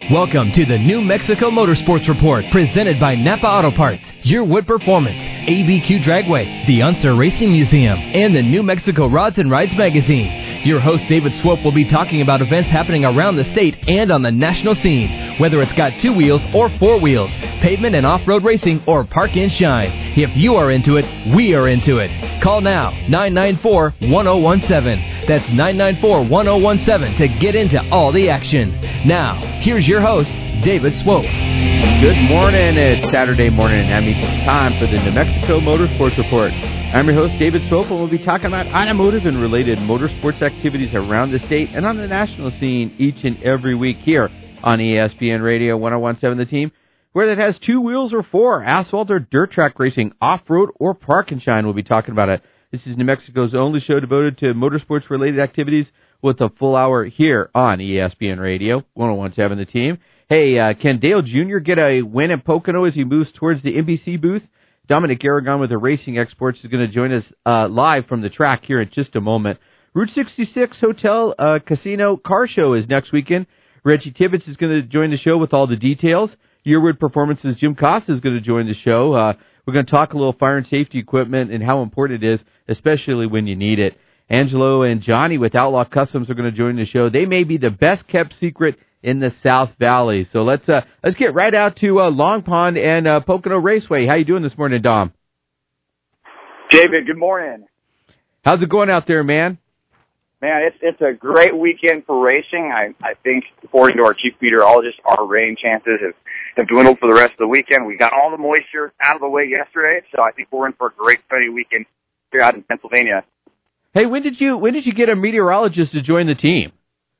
Welcome to the New Mexico Motorsports Report, presented by Napa Auto Parts, Your Wood Performance, ABQ Dragway, the Unser Racing Museum, and the New Mexico Rods and Rides magazine. Your host, David Swope, will be talking about events happening around the state and on the national scene, whether it's got 2 wheels or 4 wheels, pavement and off-road racing, or park and shine. If you are into it, we are into it. Call now, 994-1017. That's 994-1017 to get into all the action. Now, here's your host, David Swope. Good morning. It's Saturday morning. That means it's time for the New Mexico Motorsports Report. I'm your host, David Swope, and we'll be talking about automotive and related motorsports activities around the state and on the national scene each and every week here on ESPN Radio 1017 The Team, whether it has 2 wheels or 4, asphalt or dirt track racing, off-road or park and shine. We'll be talking about it. This is New Mexico's only show devoted to motorsports-related activities with a full hour here on ESPN Radio 1017 The Team. Hey, can Dale Jr. get a win at Pocono as he moves towards the NBC booth? Dominic Aragon with the Racing Exports is going to join us live from the track here in just a moment. Route 66 Hotel Casino Car Show is next weekend. Reggie Tibbetts is going to join the show with all the details. Yearwood Performance's Jim Costa is going to join the show. We're going to talk a little fire and safety equipment and how important it is, especially when you need it. Angelo and Johnny with Outlaw Customs are going to join the show. They may be the best kept secret in the South Valley. So let's get right out to Long Pond and Pocono Raceway. How you doing this morning, Dom? David, good morning. How's it going out there, man? Man, it's a great weekend for racing. I think, according to our chief meteorologist, our rain chances have dwindled for the rest of the weekend. We got all the moisture out of the way yesterday, so I think we're in for a great sunny weekend here out in Pennsylvania. Hey, when did you get a meteorologist to join the team?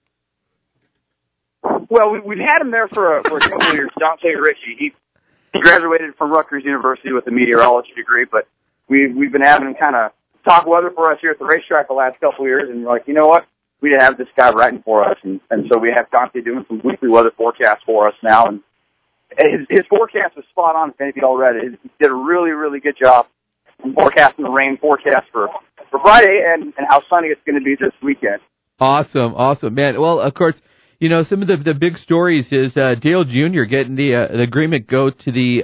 Well, we've had him there for a couple of years. Dante Ritchie. He graduated from Rutgers University with a meteorology degree, but we've been having him kind of talk weather for us here at the racetrack the last couple of years, and we're like, you know what? We need to have this guy writing for us, and so we have Dante doing some weekly weather forecasts for us now, and his forecast was spot on, if anybody all read it. He did a really, really good job in forecasting the rain forecast for Friday and how sunny it's going to be this weekend. Awesome, man. Well, of course, you know, some of the big stories is Dale Jr. getting the agreement go to the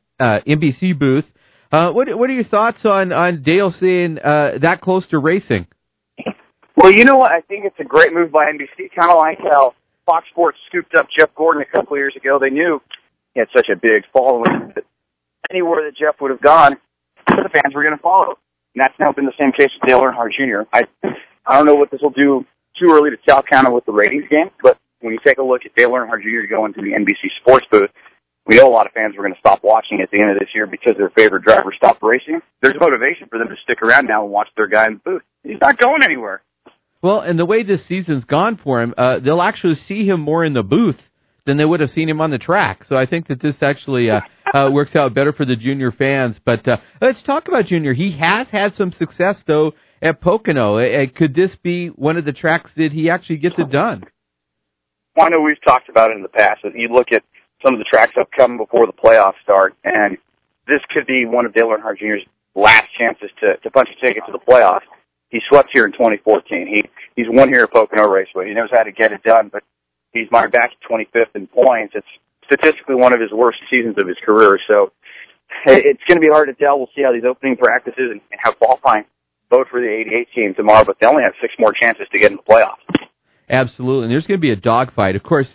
NBC booth. What are your thoughts on Dale seeing that close to racing? Well, you know what? I think it's a great move by NBC, kind of like how Fox Sports scooped up Jeff Gordon a couple of years ago. They knew he had such a big following that anywhere that Jeff would have gone, the fans were going to follow. And that's now been the same case with Dale Earnhardt Jr. I don't know what this will do too early to tell kind of with the ratings game, but when you take a look at Dale Earnhardt Jr. going to the NBC Sports booth, we know a lot of fans were going to stop watching at the end of this year because their favorite driver stopped racing. There's motivation for them to stick around now and watch their guy in the booth. He's not going anywhere. Well, and the way this season's gone for him, they'll actually see him more in the booth than they would have seen him on the track. So I think that this actually works out better for the Junior fans. But let's talk about Junior. He has had some success, though, at Pocono. Could this be one of the tracks that he actually gets it done? Well, I know we've talked about it in the past. That you look at some of the tracks upcoming before the playoffs start, and this could be one of Dale Earnhardt Jr.'s last chances to punch a ticket to the playoffs. He swept here in 2014. He's won here at Pocono Raceway. He knows how to get it done, but he's marked back to 25th in points. It's statistically one of his worst seasons of his career, so it's going to be hard to tell. We'll see how these opening practices and how qualifying vote for the 88 team tomorrow, but they only have 6 more chances to get in the playoffs. Absolutely, and there's going to be a dogfight. Of course,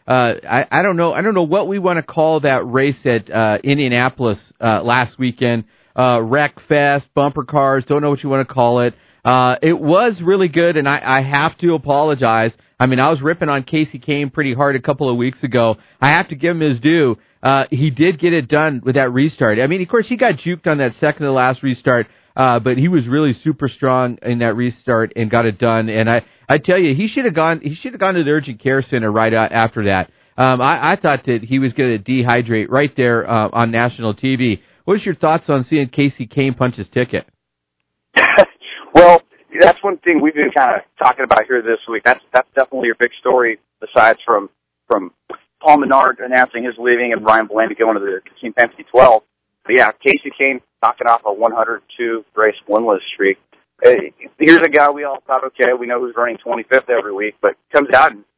I don't know what we want to call that race at Indianapolis last weekend. Wreck Fest, bumper cars, don't know what you want to call it. It was really good, and I have to apologize. I mean, I was ripping on Casey Kane pretty hard a couple of weeks ago. I have to give him his due. He did get it done with that restart. I mean, of course, he got juked on that second to last restart, but he was really super strong in that restart and got it done. And I tell you, he should have gone to the urgent care center right after that. I thought that he was going to dehydrate right there on national TV. What's your thoughts on seeing Casey Kane punch his ticket? Well, that's one thing we've been kind of talking about here this week. That's definitely a big story, aside from Paul Menard announcing his leaving and Ryan Blaney going to the Team Penske 12. But yeah, Casey Kane knocking off a 102 race winless streak. Here's a guy we all thought, okay, we know who's running 25th every week, but comes out and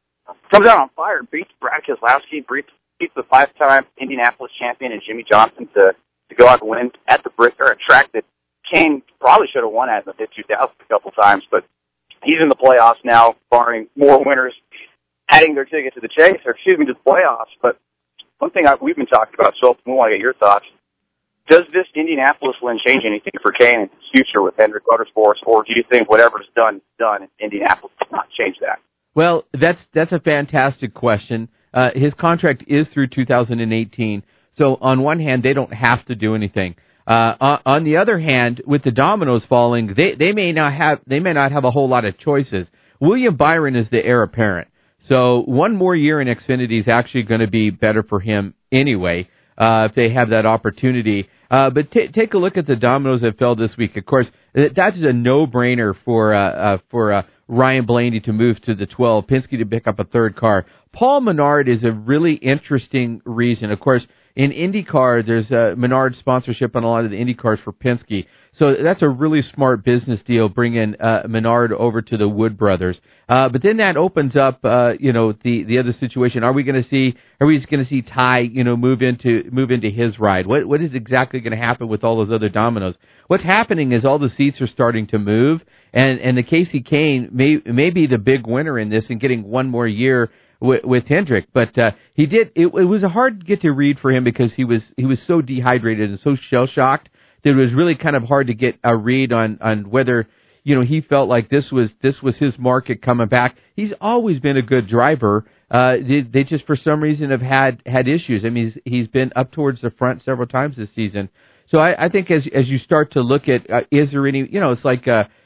comes out on fire, beats Brad Keselowski, beats the 5-time Indianapolis champion and Jimmy Johnson to go out and win at the Brickyard, a track that Kane probably should have won at in the 2000 a couple times, but he's in the playoffs now, barring more winners adding their ticket to the chase, or to the playoffs. But one thing we've been talking about, so we want to get your thoughts. Does this Indianapolis win change anything for Kane and his future with Hendrick Motorsports, or do you think whatever's done is done, and Indianapolis does not change that? Well, that's a fantastic question. His contract is through 2018, so on one hand, they don't have to do anything. On the other hand, with the dominoes falling, they may not have a whole lot of choices. William Byron is the heir apparent, so one more year in Xfinity is actually going to be better for him anyway, if they have that opportunity. But take a look at the dominoes that fell this week. Of course, that's a no-brainer for Ryan Blaney to move to the 12, Penske to pick up a third car. Paul Menard is a really interesting reason. Of course, in IndyCar, there's a Menard sponsorship on a lot of the Indy cars for Penske. So that's a really smart business deal, bringing Menard over to the Wood brothers. But then that opens up, the other situation. Are we just going to see Ty, move into his ride? What is exactly going to happen with all those other dominoes? What's happening is all the seats are starting to move, and the Casey Kane may be the big winner in this and getting one more year with Hendrick, but he did. It was a hard get to read for him because he was so dehydrated and so shell shocked that it was really kind of hard to get a read on whether he felt like this was his market coming back. He's always been a good driver. They just for some reason have had issues. I mean, he's been up towards the front several times this season. So I think as you start to look at is there any it's like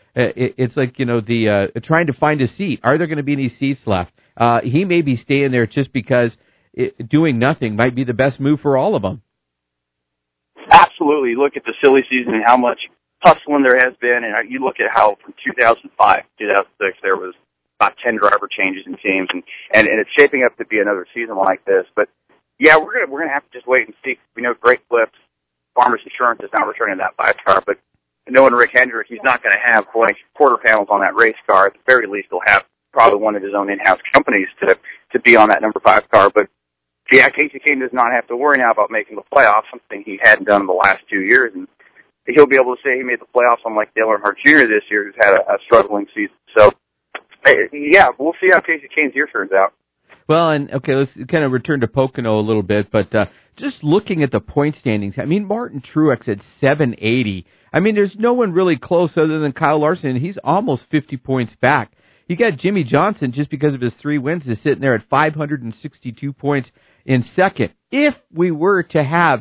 trying to find a seat. Are there going to be any seats left? He may be staying there just because doing nothing might be the best move for all of them. Absolutely. Look at the silly season and how much hustling there has been, and you look at how from 2005 2006 there was about 10 driver changes in teams, and it's shaping up to be another season like this. But yeah, we're gonna have to just wait and see. We know Great Clips, Farmers Insurance is not returning that 5-car, but knowing Rick Hendrick, he's not going to have quarter panels on that race car. At the very least, he'll have probably one of his own in-house companies to be on that number 5 car. But yeah, Casey Kane does not have to worry now about making the playoffs, something he hadn't done in the last 2 years, and he'll be able to say he made the playoffs unlike Dale Earnhardt Jr. this year, who's had a struggling season. So yeah, we'll see how Casey Kane's year turns out. Well, and okay, let's kind of return to Pocono a little bit, but just looking at the point standings, I mean, Martin Truex at 780. I mean, there's no one really close other than Kyle Larson, and he's almost 50 points back. You got Jimmy Johnson, just because of his 3 wins, is sitting there at 562 points in second. If we were to have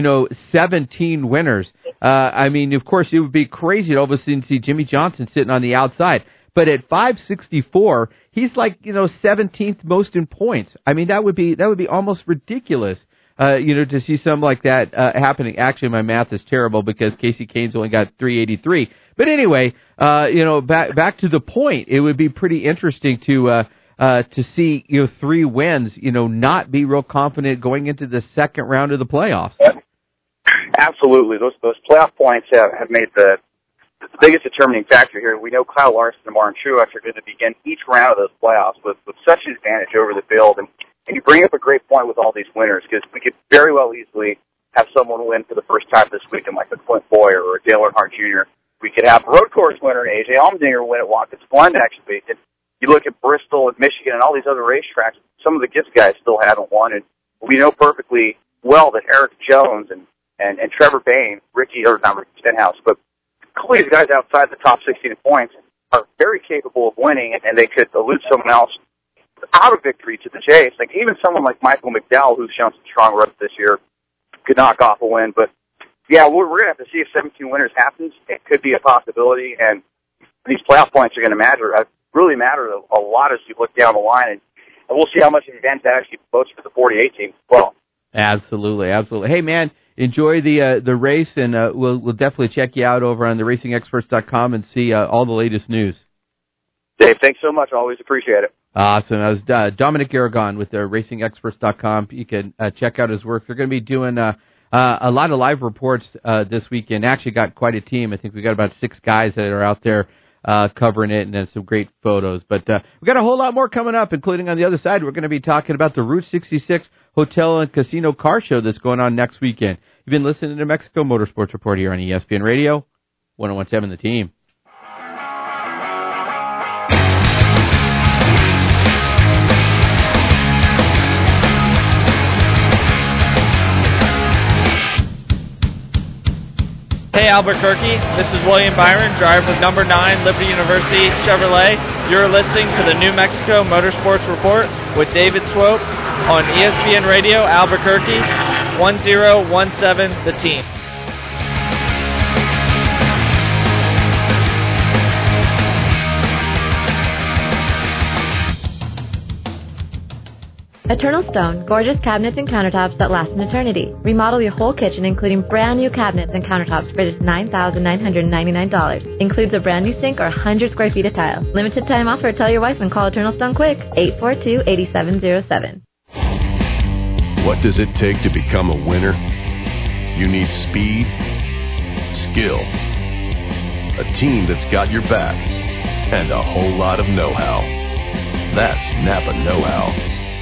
17 winners, I mean, of course, it would be crazy to all of a sudden see Jimmy Johnson sitting on the outside. But at 564, he's like, 17th most in points. I mean, that would be almost ridiculous, to see something like that happening. Actually, my math is terrible because Casey Kane's only got 383. But anyway, back to the point, it would be pretty interesting to see 3 wins, not be real confident going into the second round of the playoffs. Absolutely, those playoff points have made the biggest determining factor here. We know Kyle Larson and Martin Truex are going to begin each round of those playoffs with such an advantage over the field. And you bring up a great point with all these winners, because we could very well easily have someone win for the first time this weekend, like a Clint Boyer or a Dale Earnhardt Jr. We could have a road course winner, A.J. Allmendinger, win at Watkins Glen next week. And you look at Bristol and Michigan and all these other racetracks, some of the Gibbs guys still haven't won. And we know perfectly well that Eric Jones and Trevor Bayne, not Ricky Stenhouse, but all these guys outside the top 16 points are very capable of winning, and they could elude someone else out of victory to the chase. Like even someone like Michael McDowell, who's shown some strong runs this year, could knock off a win. But yeah, we're going to have to see if 17 winners happens. It could be a possibility, and these playoff points are going to really matter a lot as you look down the line, and we'll see how much advantage that actually votes for the 48 team as well. Absolutely. Hey, man, enjoy the race, and we'll definitely check you out over on the racingexperts.com and see all the latest news. Dave, thanks so much. Always appreciate it. Awesome. That was Dominic Aragon with racingexperts.com. You can check out his work. They're going to be doing a lot of live reports this weekend. Actually got quite a team. I think we got about 6 guys that are out there covering it, and then some great photos. But we got a whole lot more coming up, including on the other side. We're going to be talking about the Route 66 Hotel and Casino Car Show that's going on next weekend. You've been listening to New Mexico Motorsports Report here on ESPN Radio, 101.7 The Team. Hey Albuquerque, this is William Byron, driver with number 9 Liberty University Chevrolet. You're listening to the New Mexico Motorsports Report with David Swope on ESPN Radio Albuquerque, 1017 The Team. Eternal Stone, gorgeous cabinets and countertops that last an eternity. Remodel your whole kitchen, including brand new cabinets and countertops for just $9,999. Includes a brand new sink or 100 square feet of tile. Limited time offer. Tell your wife and call Eternal Stone quick. 842-8707. What does it take to become a winner? You need speed, skill, a team that's got your back, and a whole lot of know-how. That's Napa know-how.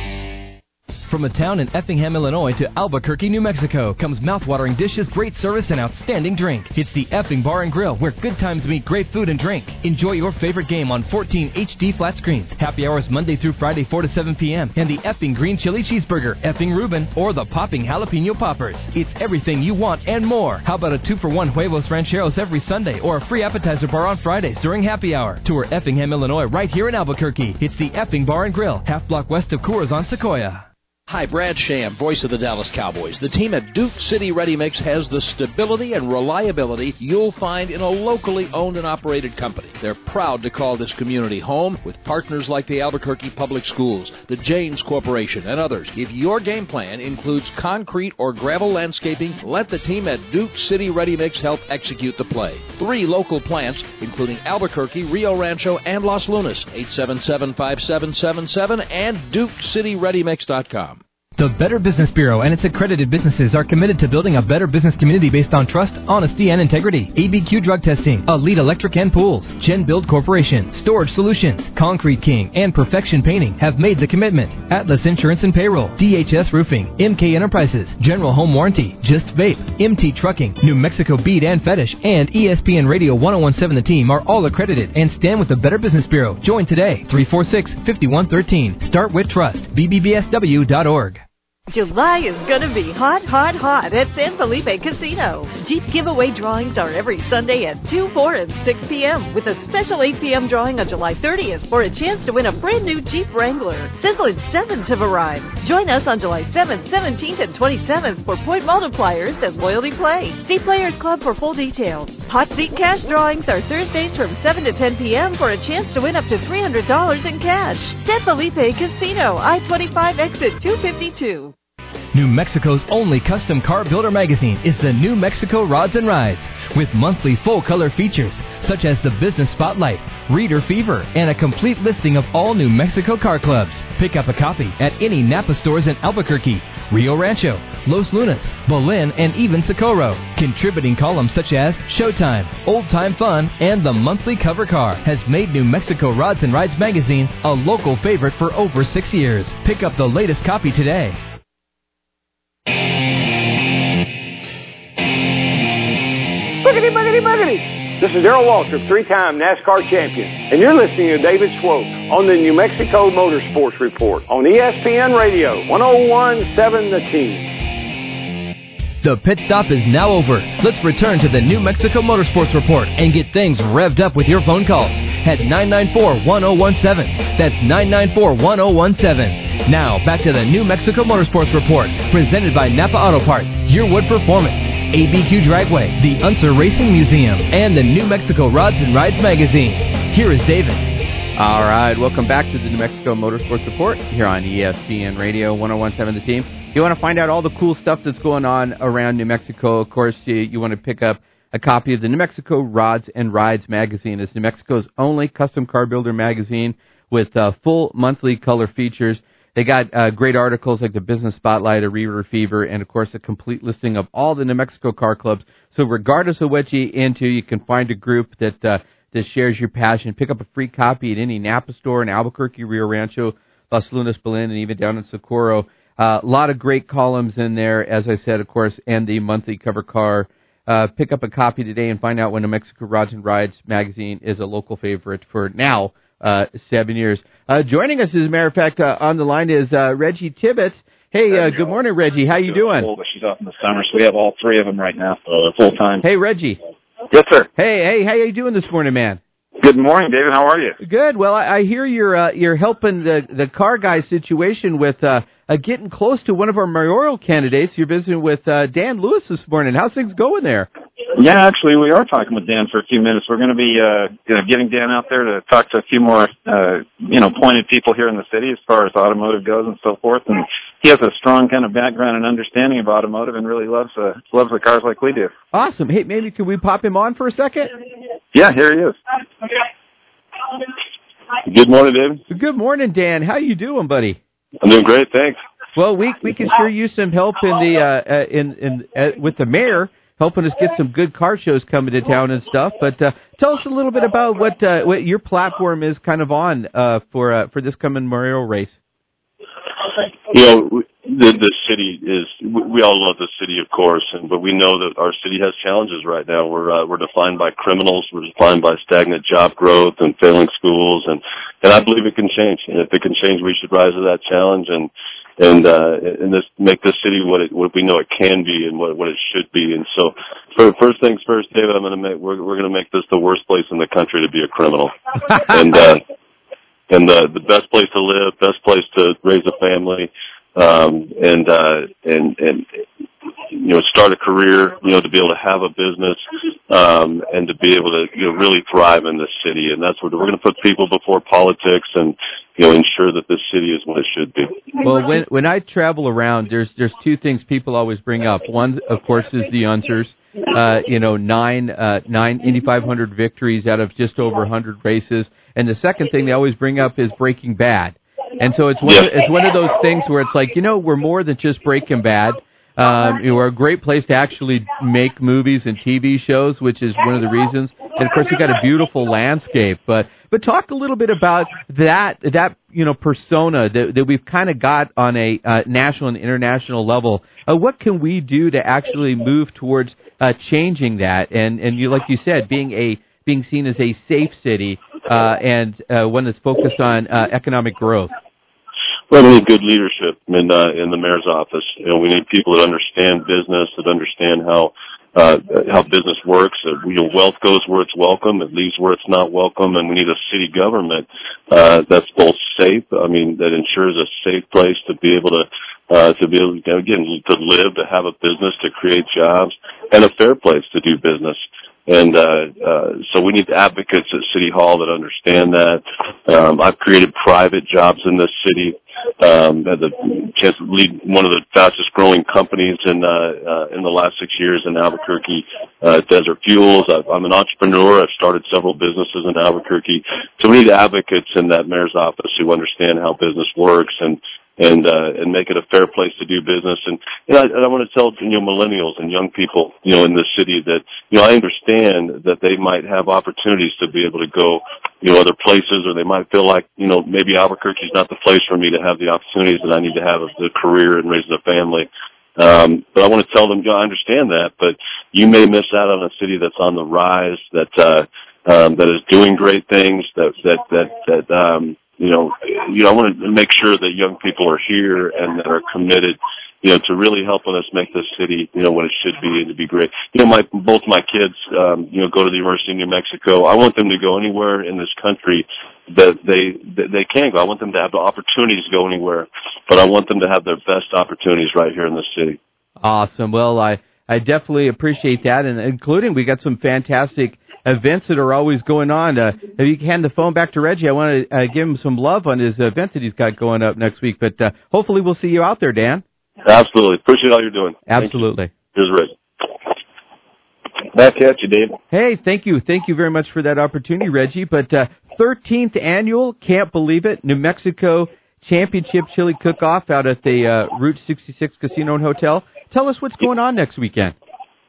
From a town in Effingham, Illinois to Albuquerque, New Mexico comes mouthwatering dishes, great service, and outstanding drink. It's the Effing Bar and Grill, where good times meet great food and drink. Enjoy your favorite game on 14 HD flat screens. Happy hours Monday through Friday, 4 to 7 p.m. And the Effing Green Chili Cheeseburger, Effing Reuben, or the Popping Jalapeno Poppers. It's everything you want and more. How about a 2-for-1 Huevos Rancheros every Sunday, or a free appetizer bar on Fridays during happy hour? Tour Effingham, Illinois, right here in Albuquerque. It's the Effing Bar and Grill, half block west of Coors on Sequoia. Hi, Brad Sham, voice of the Dallas Cowboys. The team at Duke City Ready Mix has the stability and reliability you'll find in a locally owned and operated company. They're proud to call this community home with partners like the Albuquerque Public Schools, the Janes Corporation, and others. If your game plan includes concrete or gravel landscaping, let the team at Duke City Ready Mix help execute the play. 3 local plants, including Albuquerque, Rio Rancho, and Los Lunas, 877-5777 and DukeCityReadyMix.com. The Better Business Bureau and its accredited businesses are committed to building a better business community based on trust, honesty, and integrity. ABQ Drug Testing, Elite Electric and Pools, Gen Build Corporation, Storage Solutions, Concrete King, and Perfection Painting have made the commitment. Atlas Insurance and Payroll, DHS Roofing, MK Enterprises, General Home Warranty, Just Vape, MT Trucking, New Mexico Bead and Fetish, and ESPN Radio 1017 The Team are all accredited and stand with the Better Business Bureau. Join today, 346-5113. Start with Trust, BBBSW.org. July is going to be hot, hot, hot at San Felipe Casino. Jeep giveaway drawings are every Sunday at 2, 4, and 6 p.m. with a special 8 p.m. drawing on July 30th for a chance to win a brand new Jeep Wrangler. Sizzling 7th have arrived. Join us on July 7th, 17th, and 27th for point multipliers and loyalty play. See Players Club for full details. Hot Seat Cash drawings are Thursdays from 7 to 10 p.m. for a chance to win up to $300 in cash. San Felipe Casino, I-25 exit 252. New Mexico's only custom car builder magazine is the New Mexico Rods and Rides, with monthly full-color features such as the Business Spotlight, Reader Fever, and a complete listing of all New Mexico car clubs. Pick up a copy at any Napa stores in Albuquerque, Rio Rancho, Los Lunas, Belen, and even Socorro. Contributing columns such as Showtime, Old Time Fun, and the monthly cover car has made New Mexico Rods and Rides magazine a local favorite for over 6 years. Pick up the latest copy today. Boogity, boogity, boogity. This is Darrell Waltrip, 3-time NASCAR champion, and you're listening to David Swope on the New Mexico Motorsports Report on ESPN Radio, 1017 The Team. The pit stop is now over. Let's return to the New Mexico Motorsports Report and get things revved up with your phone calls at 994-1017. That's 994-1017. Now, back to the New Mexico Motorsports Report, presented by Napa Auto Parts, Your Wood Performance, ABQ Dragway, the Unser Racing Museum, and the New Mexico Rods and Rides magazine. Here is David. All right, welcome back to the New Mexico Motorsports Report here on ESPN Radio 1017 The Team. If you want to find out all the cool stuff that's going on around New Mexico, of course, you want to pick up a copy of the New Mexico Rods and Rides magazine. It's New Mexico's only custom car builder magazine with full monthly color features. They got great articles like the Business Spotlight, a Reader Fever, and, of course, a complete listing of all the New Mexico car clubs. So regardless of what you're into, you can find a group that that shares your passion. Pick up a free copy at any Napa store in Albuquerque, Rio Rancho, Las Lunas, Belen, and even down in Socorro. A lot of great columns in there, as I said, of course, and the monthly cover car. Pick up a copy today and find out when New Mexico Rods and Rides magazine is a local favorite for now 7 years. Joining us, as a matter of fact, on the line is Reggie Tibbetts. Hey, good morning, Reggie. How you doing? She's off in the summer, so we have all three of them right now full time. Hey, Reggie. Yes, sir. Hey, how you doing this morning, man? Good morning, David. How are you? Good. Well, I hear you're helping the car guy situation with getting close to one of our mayoral candidates. You're visiting with Dan Lewis this morning. How's things going there? Yeah, actually, we are talking with Dan for a few minutes. We're going to be getting Dan out there to talk to a few more pointed people here in the city as far as automotive goes and so forth. And he has a strong kind of background and understanding of automotive and really loves the cars like we do. Awesome. Hey, maybe could we pop him on for a second? Yeah, here he is. Good morning, David. Good morning, Dan. How you doing, buddy? I'm doing great, thanks. Well, we could sure use some help in the with the mayor helping us get some good car shows coming to town and stuff. But tell us a little bit about what your platform is kind of on for this coming mayoral race. You know, the city is. We all love the city, of course, but we know that our city has challenges right now. We're defined by criminals. We're defined by stagnant job growth and failing schools, and I believe it can change. And if it can change, we should rise to that challenge and this make this city what we know it can be and what it should be. And so, first things first, David, we're going to make this the worst place in the country to be a criminal, and the best place to live, best place to raise a family, and start a career, to be able to have a business, and to be able to, really thrive in this city. And that's what we're going to put people before politics and, ensure that this city is what it should be. Well, when I travel around, there's two things people always bring up. One, of course, is the Unsers. 9 Indy 500 victories out of just over 100 races. And the second thing they always bring up is Breaking Bad. And so it's one of those things where it's like, we're more than just Breaking Bad. We're a great place to actually make movies and TV shows, which is one of the reasons. And of course, we've got a beautiful landscape. But talk a little bit about that persona that we've kind of got on a national and international level. What can we do to actually move towards changing that? And you, like you said, being seen as a safe city and one that's focused on economic growth. Well, we need good leadership in the mayor's office. We need people that understand business, that understand how business works. Wealth goes where it's welcome, it leaves where it's not welcome, and we need a city government that's both safe. That ensures a safe place to be able to live, to have a business, to create jobs, and a fair place to do business. And so we need advocates at City Hall that understand that. I've created private jobs in this city. Had the chance to lead one of the fastest growing companies in the last 6 years in Albuquerque, Desert Fuels. I'm an entrepreneur. I've started several businesses in Albuquerque. So we need advocates in that mayor's office who understand how business works and make it a fair place to do business. And I want to tell millennials and young people in this city that I understand that they might have opportunities to be able to go other places, or they might feel like maybe Albuquerque's not the place for me to have the opportunities that I need to have as a career and raising a family. But I want to tell them, I understand that, but you may miss out on a city that's on the rise, that is doing great things, I want to make sure that young people are here and that are committed, to really helping us make this city, what it should be and to be great. Both my kids, go to the University of New Mexico. I want them to go anywhere in this country that they can go. I want them to have the opportunities to go anywhere, but I want them to have their best opportunities right here in this city. Awesome. Well, I definitely appreciate that, and including we got some fantastic events that are always going on. If you can hand the phone back to Reggie, I want to give him some love on his event that he's got going up next week. But hopefully we'll see you out there, Dan. Absolutely. Appreciate all you're doing. Absolutely. Here's Reggie. Back at you, Dave. Hey, thank you. Thank you very much for that opportunity, Reggie. But 13th annual, can't believe it, New Mexico Championship Chili Cook-Off out at the Route 66 Casino and Hotel. Tell us what's going on next weekend.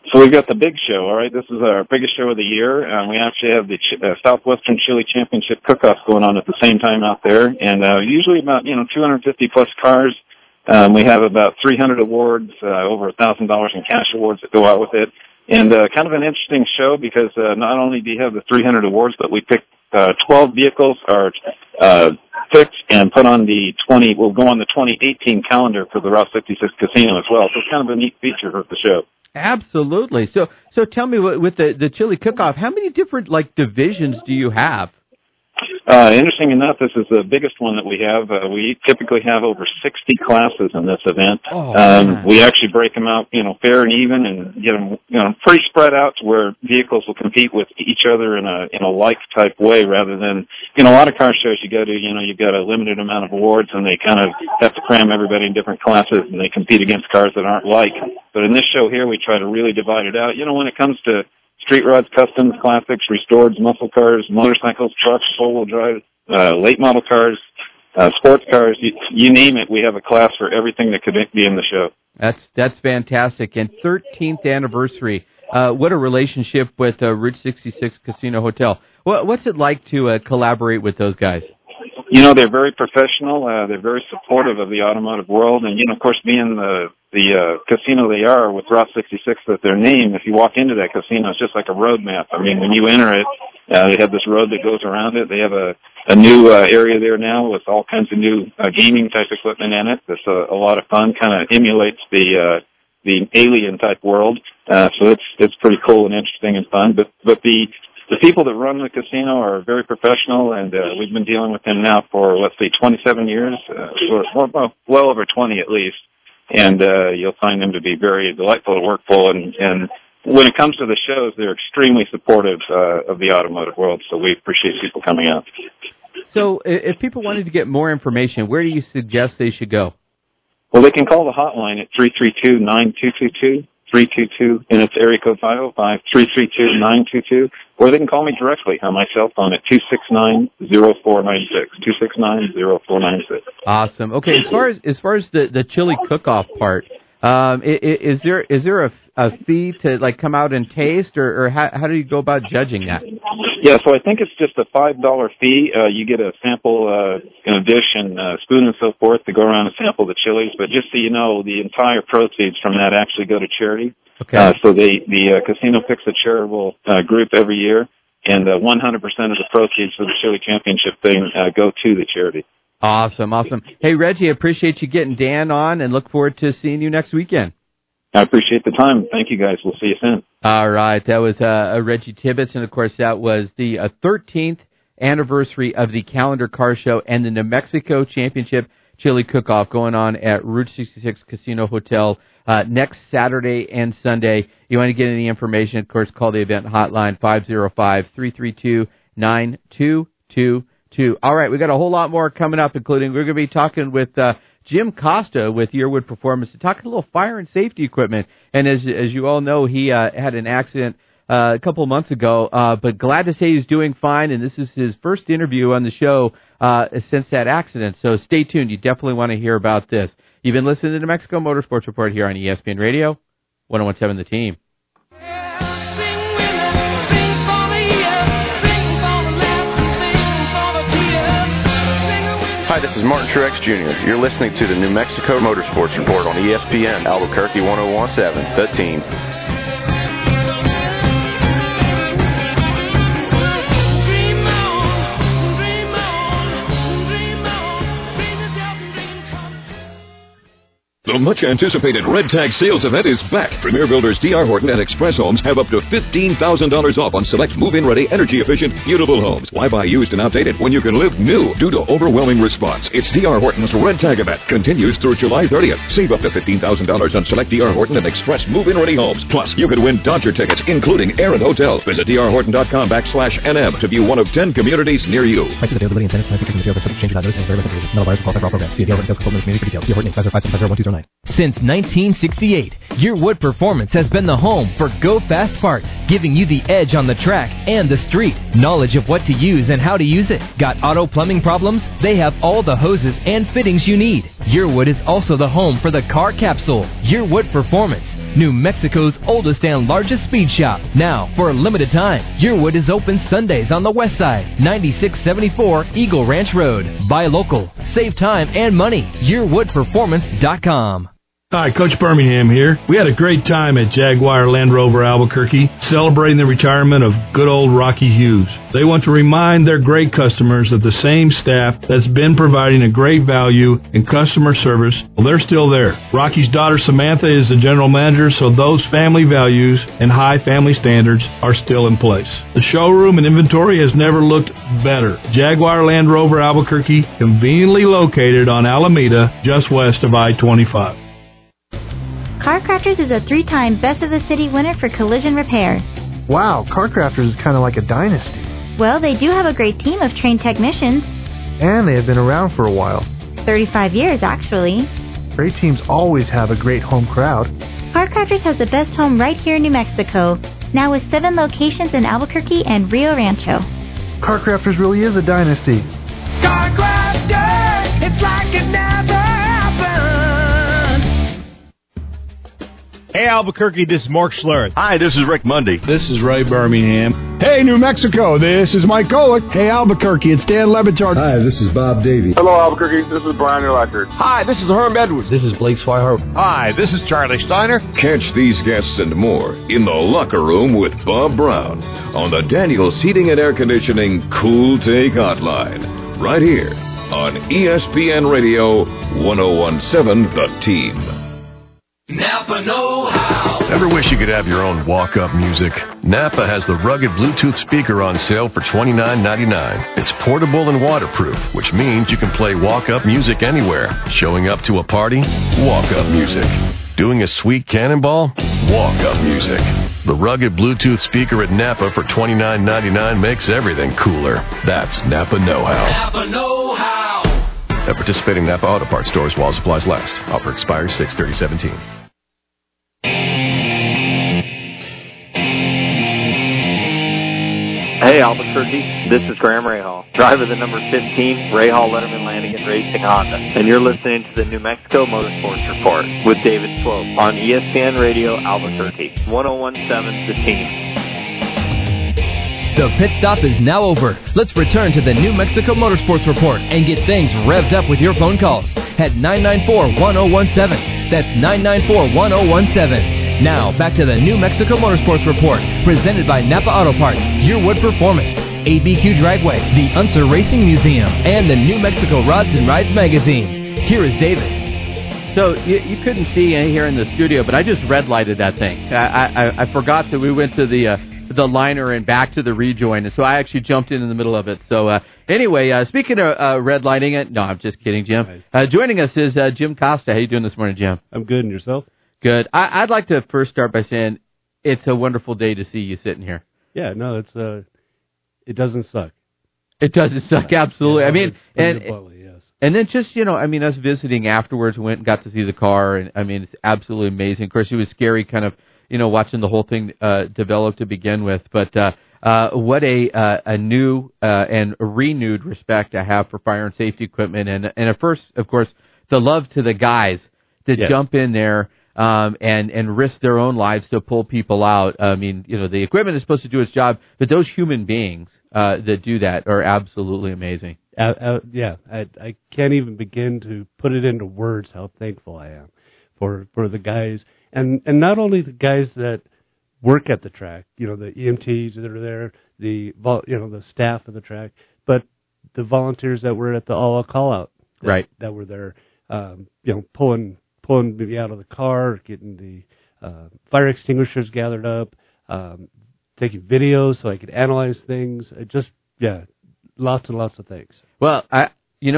So we've got the big show, all right? This is our biggest show of the year. We actually have the Southwestern Chili Championship cook-off going on at the same time out there, and usually about 250-plus cars. We have about 300 awards, over $1,000 in cash awards that go out with it, and kind of an interesting show because not only do you have the 300 awards, but we picked 12 vehicles are picked and put on will go on the 2018 calendar for the Route 66 Casino as well. So it's kind of a neat feature of the show. Absolutely. So tell me, with the chili cook-off, how many different divisions do you have? Interesting enough, this is the biggest one that we have. We typically have over 60 classes in this event. We actually break them out, fair and even, and get them, pretty spread out to where vehicles will compete with each other in a like type way, rather than, a lot of car shows you go to, you've got a limited amount of awards, and they kind of have to cram everybody in different classes, and they compete against cars that aren't like. But in this show here, we try to really divide it out. When it comes to street rods, customs, classics, restoreds, muscle cars, motorcycles, trucks, four-wheel drive, late model cars, sports cars, you name it, we have a class for everything that could be in the show. That's fantastic. And 13th anniversary, what a relationship with Route 66 Casino Hotel. What's it like to collaborate with those guys? They're very professional. They're very supportive of the automotive world. And, of course, being the casino they are with Route 66 with their name, if you walk into that casino, it's just like a road map. I mean, when you enter it, they have this road that goes around it. They have a new area there now with all kinds of new gaming type equipment in it. That's a lot of fun, kind of emulates the alien type world. So it's pretty cool and interesting and fun. But the people that run the casino are very professional, and we've been dealing with them now for, let's say, 27 years, well over 20 at least. And you'll find them to be very delightful to work for. And when it comes to the shows, they're extremely supportive of the automotive world, so we appreciate people coming out. So if people wanted to get more information, where do you suggest they should go? Well, they can call the hotline at 332-9222. 322, and it's area code 505-332-922, or they can call me directly on my cell phone at 269-0496, 269-0496. Awesome. Okay, as far as the chili cook-off part, is there a fee to come out and taste, or how do you go about judging that? Yeah, so I think it's just a $5 fee. You get a sample dish and spoon and so forth to go around and sample the chilies. But just so you know, the entire proceeds from that actually go to charity. Okay. So the casino picks a charitable group every year, and 100% of the proceeds for the chili championship thing go to the charity. Awesome. Hey, Reggie, I appreciate you getting Dan on, and look forward to seeing you next weekend. I appreciate the time. Thank you, guys. We'll see you soon. All right. That was Reggie Tibbetts, and, of course, that was the 13th anniversary of the Calendar Car Show and the New Mexico Championship Chili Cook-Off going on at Route 66 Casino Hotel next Saturday and Sunday. You want to get any information, of course, call the event hotline 505-332-9222. All right. We got a whole lot more coming up, including we're going to be talking with Jim Costa with Yearwood Performance to talk a little fire and safety equipment. And as you all know, he had an accident a couple of months ago, but glad to say he's doing fine, and this is his first interview on the show since that accident. So stay tuned. You definitely want to hear about this. You've been listening to the New Mexico Motorsports Report here on ESPN Radio, 101.7 The Team. Hi, this is Martin Truex Jr. You're listening to the New Mexico Motorsports Report on ESPN, Albuquerque 101.7, The Team. The much-anticipated Red Tag sales event is back. Premier Builders D.R. Horton and Express Homes have up to $15,000 off on select move-in-ready, energy-efficient, beautiful homes. Why buy used and outdated when you can live new? Due to overwhelming response, it's D.R. Horton's Red Tag event. Continues through July 30th. Save up to $15,000 on select D.R. Horton and Express move-in-ready homes. Plus, you could win Dodger tickets, including air and hotel. Visit drhorton.com/NM to view one of 10 communities near you. Prices, availability, incentives, and features and material subject to change without notice and very limited. None of ours qualify for our program. See D.R. Horton sales consultant with community for details. D.R. Horton, 505-750-1209. Sterling. Since 1968, your Wood Performance has been the home for Go Fast Parts, giving you the edge on the track and the street. Knowledge of what to use and how to use it. Got auto plumbing problems? They have all the hoses and fittings you need. Your Wood is also the home for the car capsule. Your Wood Performance, New Mexico's oldest and largest speed shop. Now, for a limited time, Your Wood is open Sundays on the west side, 9674 Eagle Ranch Road. Buy local, save time and money. YourWoodPerformance.com. Hi, Coach Birmingham here. We had a great time at Jaguar Land Rover Albuquerque, celebrating the retirement of good old Rocky Hughes. They want to remind their great customers that the same staff that's been providing a great value in customer service, well, they're still there. Rocky's daughter Samantha is the general manager, so those family values and high family standards are still in place. The showroom and inventory has never looked better. Jaguar Land Rover Albuquerque, conveniently located on Alameda, just west of I-25. CarCrafters is a 3-time Best of the City winner for collision repair. Wow, CarCrafters is kind of like a dynasty. Well, they do have a great team of trained technicians. And they have been around for a while. 35 years, actually. Great teams always have a great home crowd. CarCrafters has the best home right here in New Mexico, now with 7 locations in Albuquerque and Rio Rancho. CarCrafters really is a dynasty. CarCrafters, it's like it never happened. Hey, Albuquerque, this is Mark Schlereth. Hi, this is Rick Mundy. This is Ray Birmingham. Hey, New Mexico, this is Mike Golick. Hey, Albuquerque, it's Dan Lebitard. Hi, this is Bob Davey. Hello, Albuquerque, this is Brian Urlacher. Hi, this is Herm Edwards. This is Blake Swihart. Hi, this is Charlie Steiner. Catch these guests and more in the locker room with Bob Brown on the Daniels Heating and Air Conditioning Cool Take Hotline. Right here on ESPN Radio 1017 The Team. Napa know-how. Ever wish you could have your own walk-up music? Napa has the rugged Bluetooth speaker on sale for $29.99. It's portable and waterproof, which means you can play walk-up music anywhere. Showing up to a party? Walk-up music. Doing a sweet cannonball? Walk-up music. The rugged Bluetooth speaker at Napa for $29.99 makes everything cooler. That's Napa know-how. Napa know-how. At participating Napa Auto Parts stores while supplies last. Offer expires 6/30/17. Hey, Albuquerque, this is Graham Rahal, driver of the number 15 Rahal Letterman Lanigan Racing Honda, and you're listening to the New Mexico Motorsports Report with David Swope on ESPN Radio Albuquerque, 1017 The Team. The pit stop is now over. Let's return to the New Mexico Motorsports Report and get things revved up with your phone calls at 994-1017. That's 994-1017. Now, back to the New Mexico Motorsports Report, presented by Napa Auto Parts, Your Wood Performance, ABQ Dragway, the Unser Racing Museum, and the New Mexico Rods and Rides magazine. Here is David. So you couldn't see here in the studio, but I just red-lighted that thing. I forgot that we went to the liner and back to the rejoin, and so I actually jumped in the middle of it. So anyway, speaking of red lighting it, no, I'm just kidding, Jim. Joining us is Jim Costa. How you doing this morning, Jim? I'm good, and yourself? Good. I'd like to first start by saying it's a wonderful day to see you sitting here. Yeah, no, it doesn't suck. It doesn't suck, absolutely. Yeah, I mean, yes. And then just, us visiting afterwards, went and got to see the car, and I mean, it's absolutely amazing. Of course, it was scary kind of, watching the whole thing develop to begin with. But what a new and renewed respect I have for fire and safety equipment. And at first, of course, the love to the guys that jump in there and risk their own lives to pull people out. I mean, the equipment is supposed to do its job, but those human beings that do that are absolutely amazing. I can't even begin to put it into words how thankful I am for the guys. And not only the guys that work at the track, the EMTs that are there, the staff of the track, but the volunteers that were at the all-out call-out, that were there, pulling me out of the car, getting the fire extinguishers gathered up, taking videos so I could analyze things. Lots and lots of things. Well, I've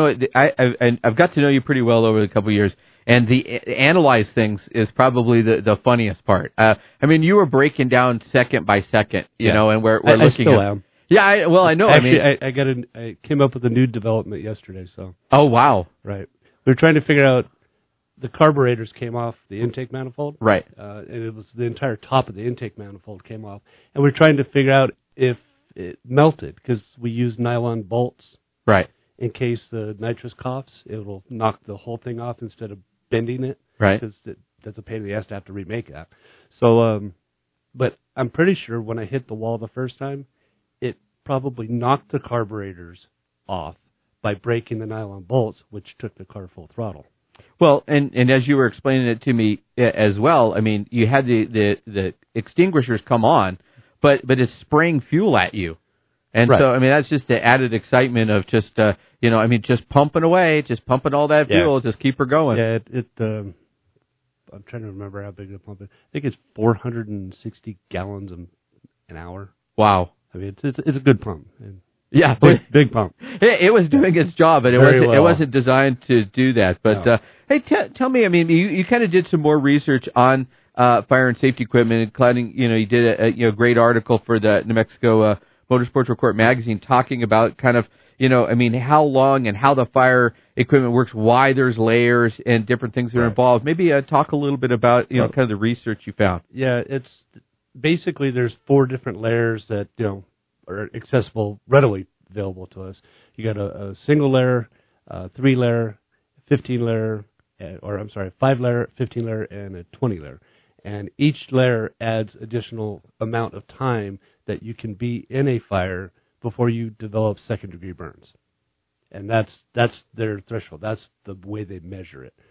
got to know you pretty well over the couple of years. And the analyze things is probably the funniest part. I mean, you were breaking down second by second, and we're looking. I still am. Yeah, I know. Actually, I came up with a new development yesterday. So. Oh wow! Right, we were trying to figure out the carburetors came off the intake manifold. Right. And it was the entire top of the intake manifold came off. And we're trying to figure out if it melted, because we use nylon bolts. Right. In case the nitrous coughs, it will knock the whole thing off instead of bending it. Right. Because that's a pain in the ass to have to remake that. So, but I'm pretty sure when I hit the wall the first time, it probably knocked the carburetors off by breaking the nylon bolts, which took the car full throttle. Well, and as you were explaining it to me as well, I mean, you had the extinguishers come on, but it's spraying fuel at you. And right. So, I mean, that's just the added excitement of just, just pumping away, just pumping all that fuel, just keep her going. Yeah, I'm trying to remember how big the pump is. I think it's 460 gallons an hour. Wow. I mean, it's a good pump. Yeah, big pump. It was doing its job, but it wasn't designed to do that. But no. Hey, tell me, I mean, you kind of did some more research on fire and safety equipment, including, you did a great article for the New Mexico Motorsports Report magazine talking about kind of, how long and how the fire equipment works, why there's layers and different things that are involved. Maybe talk a little bit about, kind of the research you found. Yeah, it's basically there's 4 different layers that, are accessible, readily available to us. You got a single layer, 3 layer, 15 layer, 5 layer, 15 layer, and a 20 layer. And each layer adds additional amount of time that you can be in a fire before you develop second-degree burns. And that's their threshold. That's the way they measure it.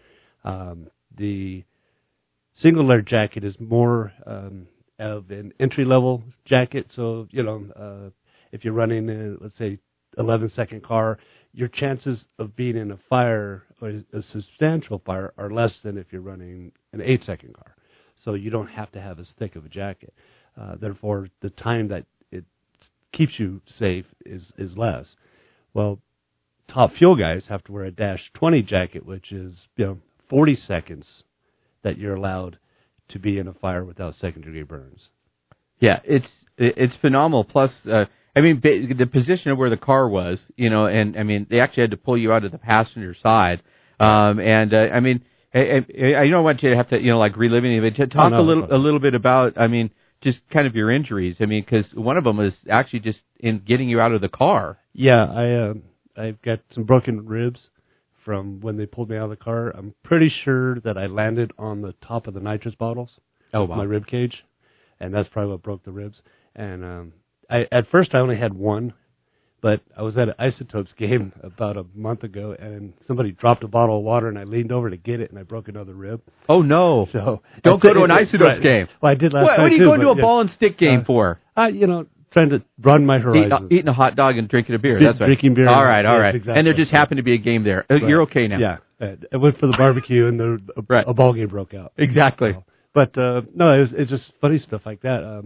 The single-layer jacket is more of an entry-level jacket. So, if you're running a, let's say, 11-second car, your chances of being in a fire, or a substantial fire, are less than if you're running an 8-second car. So you don't have to have as thick of a jacket. Therefore, the time that it keeps you safe is less. Well, top fuel guys have to wear a -20 jacket, which is 40 seconds that you're allowed to be in a fire without second-degree burns. Yeah, it's phenomenal. Plus, the position of where the car was, and I mean, they actually had to pull you out of the passenger side. I don't want you to have to, like reliving it, but talk a little bit about, just kind of your injuries. Because one of them was actually just in getting you out of the car. Yeah, I've got some broken ribs from when they pulled me out of the car. I'm pretty sure that I landed on the top of the nitrous bottles. Oh, wow. My rib cage, and that's probably what broke the ribs. And at first I only had one, but I was at an Isotopes game about a month ago, and somebody dropped a bottle of water, and I leaned over to get it, and I broke another rib. Oh, no. So don't go to an Isotopes game. Well, I did last time, What are you going to a ball and stick game for? Trying to broaden my horizons. Eating a hot dog and drinking a beer. That's right. Drinking beer. All right. Exactly. And there just happened to be a game there. Right. You're okay now. Yeah. I went for the barbecue, and a ball game broke out. Exactly. So, but no, it's just funny stuff like that.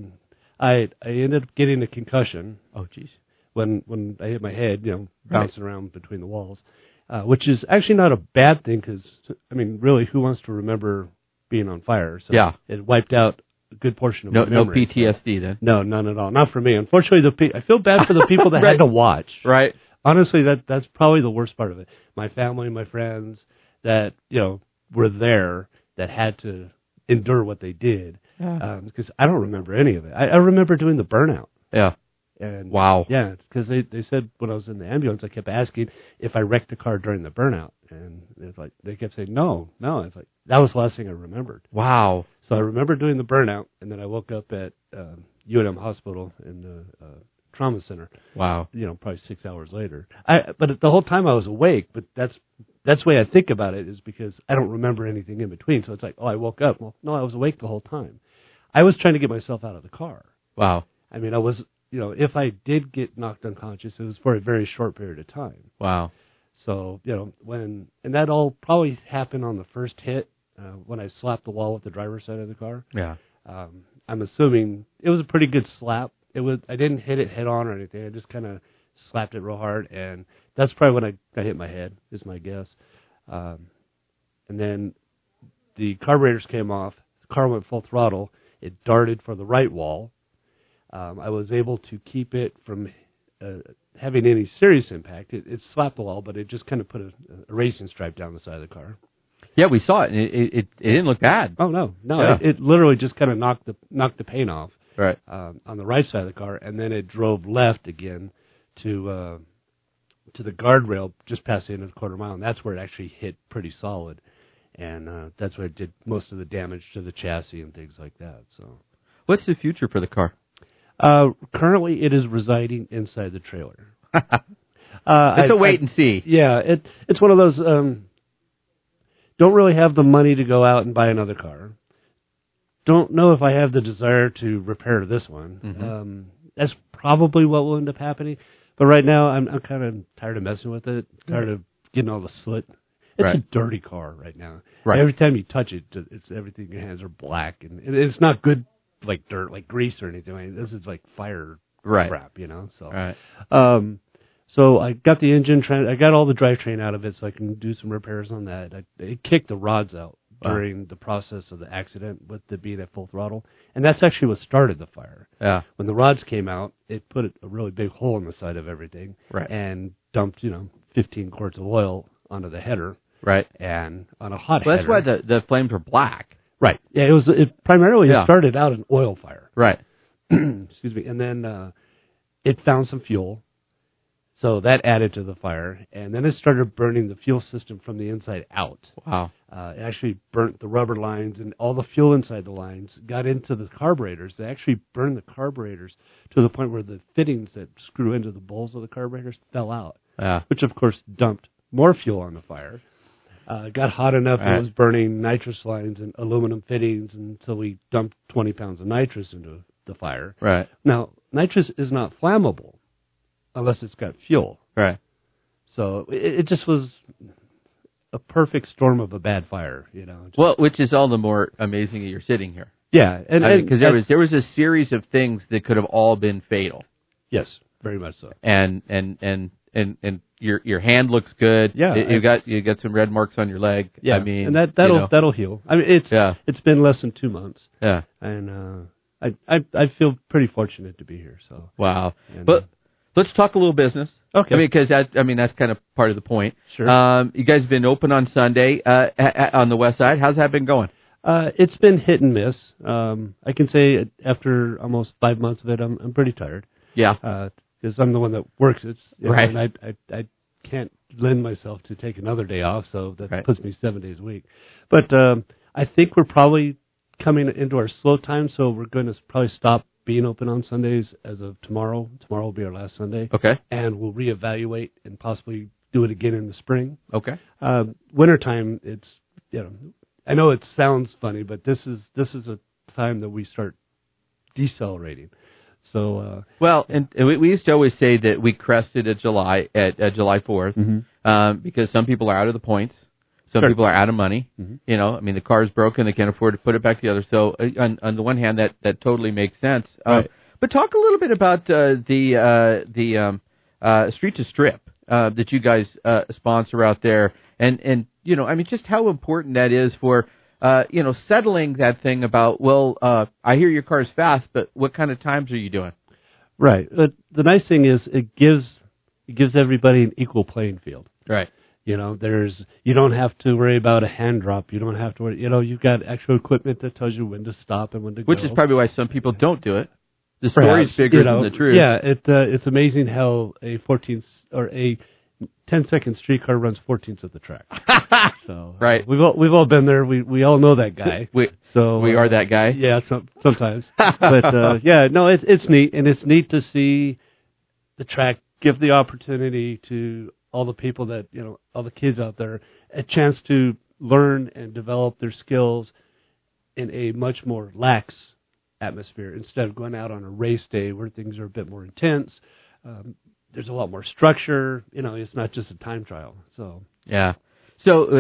I ended up getting a concussion. Oh, jeez. When I hit my head, bouncing around between the walls, which is actually not a bad thing, because really, who wants to remember being on fire? So yeah. It wiped out a good portion of my memory. No PTSD then? No, none at all. Not for me. Unfortunately, I feel bad for the people that right. had to watch. Right. Honestly, that's probably the worst part of it. My family, my friends that were there, that had to endure what they did. Because I don't remember any of it. I remember doing the burnout. Yeah. And wow. Yeah, because they said when I was in the ambulance, I kept asking if I wrecked the car during the burnout, and it's like they kept saying no. It's like that was the last thing I remembered. Wow. So I remember doing the burnout, and then I woke up at UNM Hospital in the trauma center. Wow. Probably 6 hours later. But the whole time I was awake. But that's the way I think about it, is because I don't remember anything in between. So it's like, I woke up. Well, no, I was awake the whole time. I was trying to get myself out of the car. Wow. I was, if I did get knocked unconscious, it was for a very short period of time. Wow. So, and that all probably happened on the first hit, when I slapped the wall with the driver's side of the car. Yeah. I'm assuming it was a pretty good slap. I didn't hit it head on or anything. I just kind of slapped it real hard, and that's probably when I hit my head, is my guess. And then the carburetors came off. The car went full throttle. It darted for the right wall. I was able to keep it from having any serious impact. It slapped the wall, but it just kind of put a racing stripe down the side of the car. Yeah, we saw it, and it didn't look bad. Oh no, Yeah. it literally just kind of knocked the paint off. Right. On the right side of the car, and then it drove left again to the guardrail just past the end of the quarter mile, and that's where it actually hit pretty solid, and that's where it did most of the damage to the chassis and things like that. So, what's the future for the car? Currently, it is residing inside the trailer. It's a wait and see. Yeah, it's one of those. Don't really have the money to go out and buy another car. Don't know if I have the desire to repair this one. Mm-hmm. That's probably what will end up happening. But right now, I'm kind of tired of messing with it. Tired of getting all the soot. It's a dirty car right now. Right. Every time you touch it, it's everything. Your hands are black, and it's not good like dirt, like grease or anything. I mean, this is like fire crap, you know. So, so I got the engine. I got all the drivetrain out of it, so I can do some repairs on that. It kicked the rods out during the process of the accident with it being at full throttle. And that's actually what started the fire. Yeah. When the rods came out, it put a really big hole in the side of everything. Right. And dumped, 15 quarts of oil onto the header. Right. And on a hot well, header. that's why the flames were black. Right. Yeah, it primarily started out an oil fire. Right. Excuse me. And then it found some fuel. So that added to the fire, and then it started burning the fuel system from the inside out. Wow. It actually burnt the rubber lines, and all the fuel inside the lines got into the carburetors. They actually burned the carburetors to the point where the fittings that screw into the bowls of the carburetors fell out, which, of course, dumped more fuel on the fire. It got hot enough it was burning nitrous lines and aluminum fittings, and so we dumped 20 pounds of nitrous into the fire. Right. Now, nitrous is not flammable unless it's got fuel. Right. So it just was a perfect storm of a bad fire, Well, which is all the more amazing that you're sitting here. Yeah, because there was a series of things that could have all been fatal. Yes, very much so. And your hand looks good. Yeah, you got some red marks on your leg. Yeah, I mean, and that'll heal. I mean, it's been less than 2 months. Yeah, and I feel pretty fortunate to be here. So wow, but. Let's talk a little business. Okay. Because that's kind of part of the point. Sure. You guys have been open on Sunday on the west side. How's that been going? It's been hit and miss. I can say after almost 5 months of it, I'm pretty tired. Yeah. Because I'm the one that works it. Right. And I can't lend myself to take another day off, so that puts me 7 days a week. But I think we're probably coming into our slow time, so we're going to probably stop being open on Sundays as of tomorrow. Tomorrow will be our last Sunday. Okay. And we'll reevaluate and possibly do it again in the spring. Okay. Wintertime, it's, I know it sounds funny, but this is a time that we start decelerating. So well, and we used to always say that we crested at July 4th because some people are out of the points. Some people are out of money. Mm-hmm. The car's broken. They can't afford to put it back together. So on the one hand, that totally makes sense. Right. But talk a little bit about the Street to Strip that you guys sponsor out there, and just how important that is for settling that thing about. Well, I hear your car's fast, but what kind of times are you doing? Right. The nice thing is it gives everybody an equal playing field. Right. You don't have to worry about a hand drop. You don't have to worry. You've got actual equipment that tells you when to stop and when to go. Which is probably why some people don't do it. The story's bigger than the truth. Yeah, it's amazing how a 14th or a 10-second streetcar runs 14ths of the track. So right, we've all been there. We all know that guy. We are that guy. Yeah, sometimes. But it's neat, and it's neat to see the track give the opportunity to all the people that, all the kids out there, a chance to learn and develop their skills in a much more lax atmosphere instead of going out on a race day where things are a bit more intense. There's a lot more structure. It's not just a time trial. So yeah. So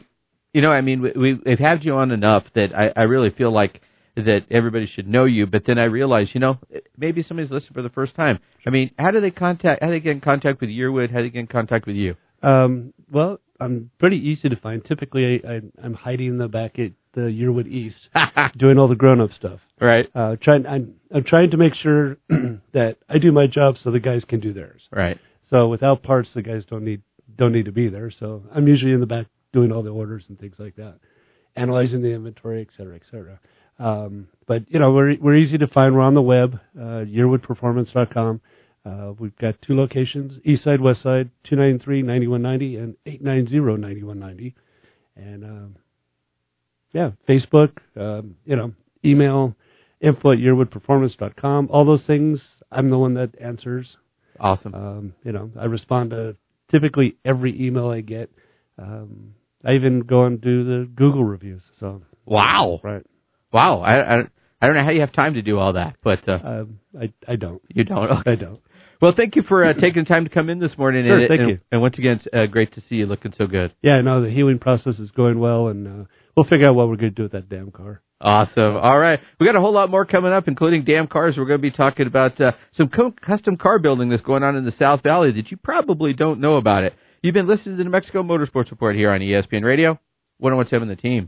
we've had you on enough that I really feel like that everybody should know you, but then I realize, maybe somebody's listening for the first time. I mean, how do they get in contact with Yearwood? How do they get in contact with you? Well, I'm pretty easy to find. Typically, I'm hiding in the back at the Yearwood East, doing all the grown-up stuff. Right. I'm trying to make sure that I do my job so the guys can do theirs. Right. So without parts, the guys don't need to be there. So I'm usually in the back doing all the orders and things like that, analyzing the inventory, et cetera, et cetera. But, we're easy to find. We're on the web, yearwoodperformance.com. We've got 2 locations, East Side, West Side, 293-9190 and 890-9190. And, Facebook, email, info@yearwoodperformance.com. All those things, I'm the one that answers. Awesome. I respond to typically every email I get. I even go and do the Google reviews. So wow. Right. Wow. I don't know how you have time to do all that, but I don't. You don't? Okay. I don't. Well, thank you for taking the time to come in this morning. Sure, thank you. And once again, it's great to see you looking so good. Yeah, no, the healing process is going well, and we'll figure out what we're going to do with that damn car. Awesome. All right. We got a whole lot more coming up, including damn cars. We're going to be talking about some custom car building that's going on in the South Valley that you probably don't know about it. You've been listening to the New Mexico Motorsports Report here on ESPN Radio, 101.7 The Team.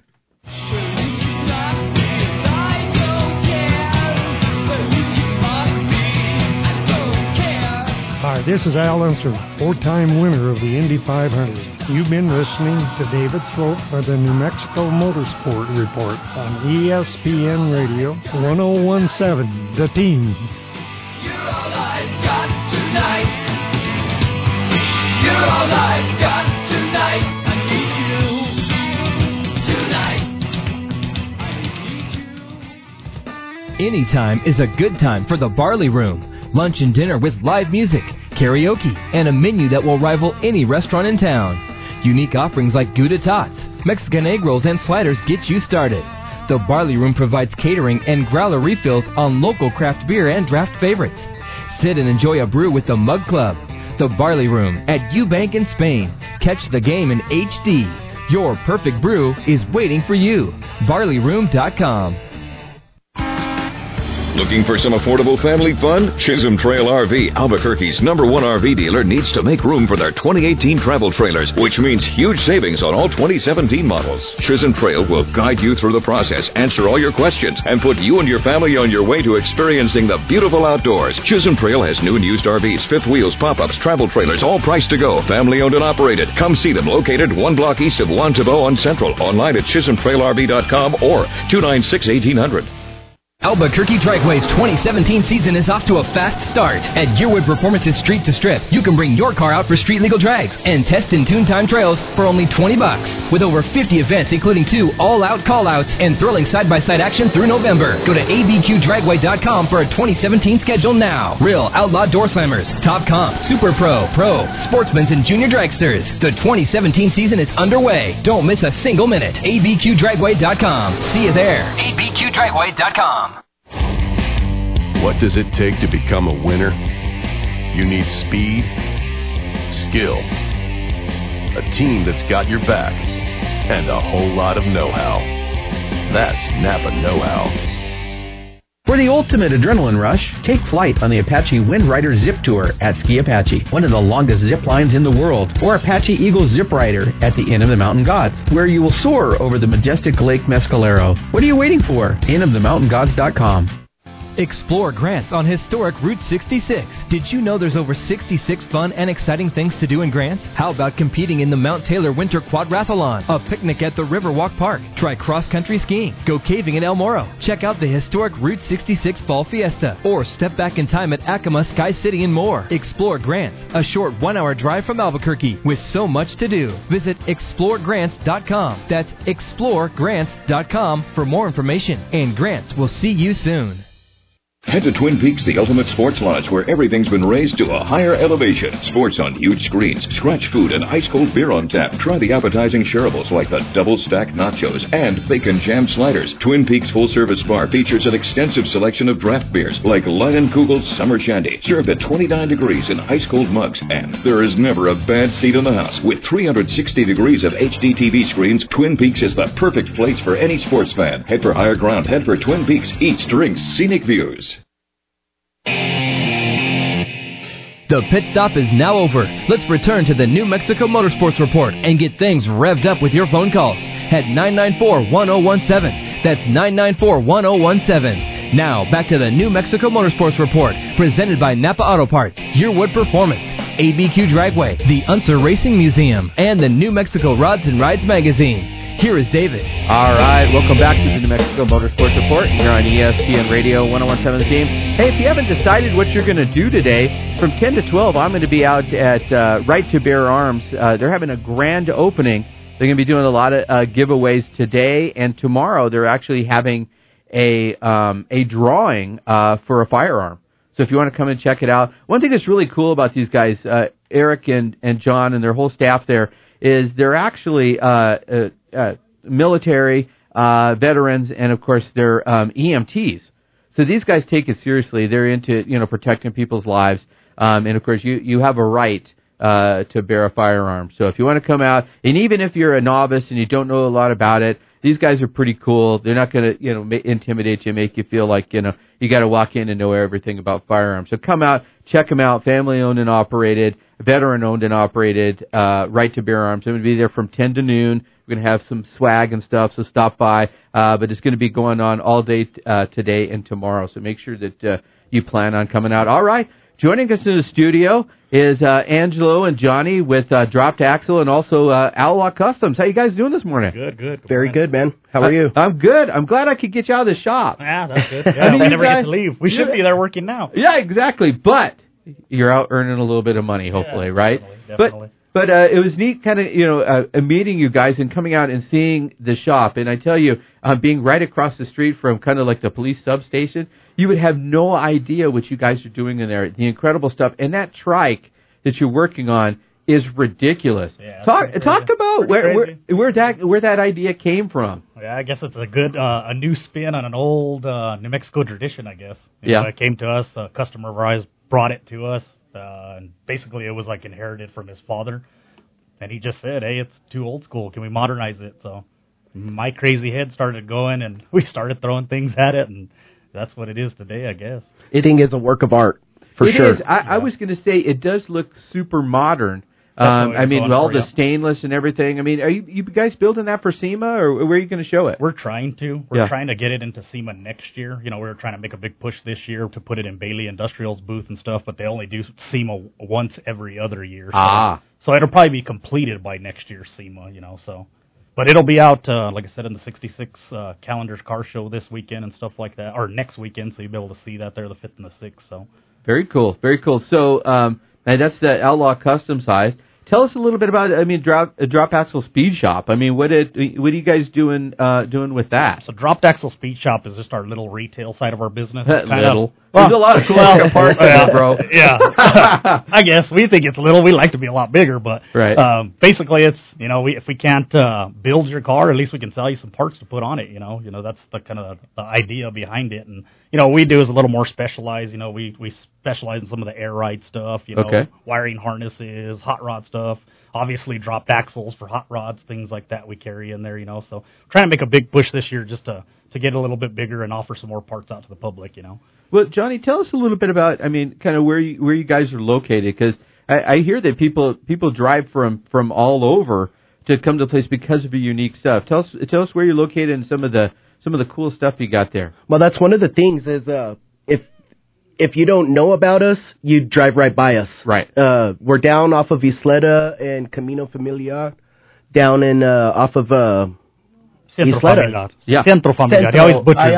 Hi, this is Al Unser, 4-time winner of the Indy 500. You've been listening to David Swope for the New Mexico Motorsport Report on ESPN Radio 101.7 The Team. You're all I've got tonight. You're all I've got tonight. I need you tonight. Anytime is a good time for the Barley Room. Lunch and dinner with live music, karaoke, and a menu that will rival any restaurant in town. Unique offerings like Gouda Tots, Mexican egg rolls, and sliders get you started. The Barley Room provides catering and growler refills on local craft beer and draft favorites. Sit and enjoy a brew with the Mug Club. The Barley Room at Eubank in Spain. Catch the game in HD. Your perfect brew is waiting for you. BarleyRoom.com. Looking for some affordable family fun? Chisholm Trail RV, Albuquerque's #1 RV dealer, needs to make room for their 2018 travel trailers, which means huge savings on all 2017 models. Chisholm Trail will guide you through the process, answer all your questions, and put you and your family on your way to experiencing the beautiful outdoors. Chisholm Trail has new and used RVs, fifth wheels, pop-ups, travel trailers, all priced to go, family owned and operated. Come see them, located 1 block east of Juan Tabo on Central, online at chisholmtrailrv.com or 296-1800. Albuquerque Dragway's 2017 season is off to a fast start. At Yearwood Performance's Street to Strip, you can bring your car out for street legal drags and test and tune time trails for only $20. With over 50 events, including 2 all-out call-outs and thrilling side-by-side action through November. Go to abqdragway.com for a 2017 schedule now. Real Outlaw Door Slammers, Top Comp, Super Pro, Sportsmen's, and Junior Dragsters. The 2017 season is underway. Don't miss a single minute. abqdragway.com. See you there. abqdragway.com. What does it take to become a winner? You need speed, skill, a team that's got your back, and a whole lot of know-how. That's Napa know-how. For the ultimate adrenaline rush, take flight on the Apache Wind Rider Zip Tour at Ski Apache, one of the longest zip lines in the world, or Apache Eagle Zip Rider at the Inn of the Mountain Gods, where you will soar over the majestic Lake Mescalero. What are you waiting for? innofthemountaingods.com. Explore Grants on historic Route 66. Did you know there's over 66 fun and exciting things to do in Grants? How about competing in the Mount Taylor Winter Quadrathlon, a picnic at the Riverwalk Park, try cross-country skiing, go caving in El Moro, check out the historic Route 66 Fall Fiesta, or step back in time at Acoma Sky City and more. Explore Grants, a short 1-hour drive from Albuquerque with so much to do. Visit exploregrants.com. That's exploregrants.com for more information, and Grants will see you soon. Head to Twin Peaks, the ultimate sports lodge, where everything's been raised to a higher elevation. Sports on huge screens, scratch food, and ice-cold beer on tap. Try the appetizing shareables like the double-stack nachos and bacon jam sliders. Twin Peaks full-service bar features an extensive selection of draft beers like Leinenkugel's Summer Shandy, served at 29 degrees in ice-cold mugs. And there is never a bad seat in the house. With 360 degrees of HD TV screens, Twin Peaks is the perfect place for any sports fan. Head for higher ground. Head for Twin Peaks. Eats, drinks, scenic views. The pit stop is now over. Let's return to the New Mexico Motorsports Report and get things revved up with your phone calls at 994-1017. That's 994-1017. Now, back to the New Mexico Motorsports Report, presented by Napa Auto Parts, Yearwood Performance, ABQ Dragway, the Unser Racing Museum, and the New Mexico Rods and Rides magazine. Here is David. All right, welcome back to the New Mexico Motorsports Report here on ESPN Radio 101.7 The Team. Hey, if you haven't decided what you're going to do today, from 10 to 12, I'm going to be out at Right to Bear Arms. They're having a grand opening. They're going to be doing a lot of giveaways today, and tomorrow they're actually having a drawing for a firearm. So if you want to come and check it out, one thing that's really cool about these guys, Eric and John and their whole staff there, is they're actually military veterans, and of course they're EMTs. So these guys take it seriously. They're into protecting people's lives, and of course you have a right to bear a firearm. So if you want to come out, and even if you're a novice and you don't know a lot about it, these guys are pretty cool. They're not going to intimidate you, make you feel like you got to walk in and know everything about firearms. So come out, check them out. Family owned and operated, veteran owned and operated. Right to Bear Arms. I'm going to be there from 10 to noon. We're going to have some swag and stuff, so stop by. But it's going to be going on all day today and tomorrow. So make sure that you plan on coming out. All right. Joining us in the studio is Angelo and Johnny with Dropped Axle and also Outlaw Customs. How you guys doing this morning? Good. Very good, man. How are you? I'm good. I'm glad I could get you out of the shop. Yeah, that's good. Yeah, we never get to leave. We should be there working now. Yeah, exactly. But you're out earning a little bit of money, hopefully, right? Definitely. But it was neat kind of, meeting you guys and coming out and seeing the shop. And I tell you, being right across the street from kind of like the police substation, you would have no idea what you guys are doing in there. The incredible stuff. And that trike that you're working on is ridiculous. Yeah, talk about where that idea came from. Yeah, I guess it's a new spin on an old New Mexico tradition, I guess. It came to us, a customer of ours brought it to us. And basically it was like inherited from his father, and he just said, hey, it's too old school, can we modernize it? So my crazy head started going, and we started throwing things at it, and that's what it is today, I guess. It is a work of art, for sure. It is. I was going to say, it does look super modern. With all the stainless and everything. I mean, are you guys building that for SEMA, or where are you going to show it? We're trying to. We're trying to get it into SEMA next year. We're trying to make a big push this year to put it in Bailey Industrial's booth and stuff, but they only do SEMA once every other year. So it'll probably be completed by next year's SEMA, so. But it'll be out, like I said, in the 66 Calendars Car Show this weekend and stuff like that, or next weekend, so you'll be able to see that there the 5th and the 6th. So. Very cool. So and that's the Outlaw Custom size. Tell us a little bit about, Drop Axle Speed Shop. What are you guys doing with that? So Drop Axle Speed Shop is just our little retail side of our business. There's a lot of cool parts there, bro. Yeah. I guess we think it's little. We like to be a lot bigger, but basically it's, if we can't build your car, at least we can sell you some parts to put on it, that's the kind of the idea behind it. And, what we do is a little more specialized. We specialize in some of the air ride stuff, wiring harnesses, hot rod stuff, obviously dropped axles for hot rods, things like that we carry in there, so trying to make a big push this year just to get a little bit bigger and offer some more parts out to the public, Well, Johnny, tell us a little bit about, kind of where you guys are located, because I hear that people drive from all over to come to the place because of your unique stuff. Tell us where you're located and some of the cool stuff you got there. Well, that's one of the things is if you don't know about us, you drive right by us. Right. We're down off of Isleta and Camino Familiar, down in off of Centro Familiar. Yeah. Centro Familiar. He always butchers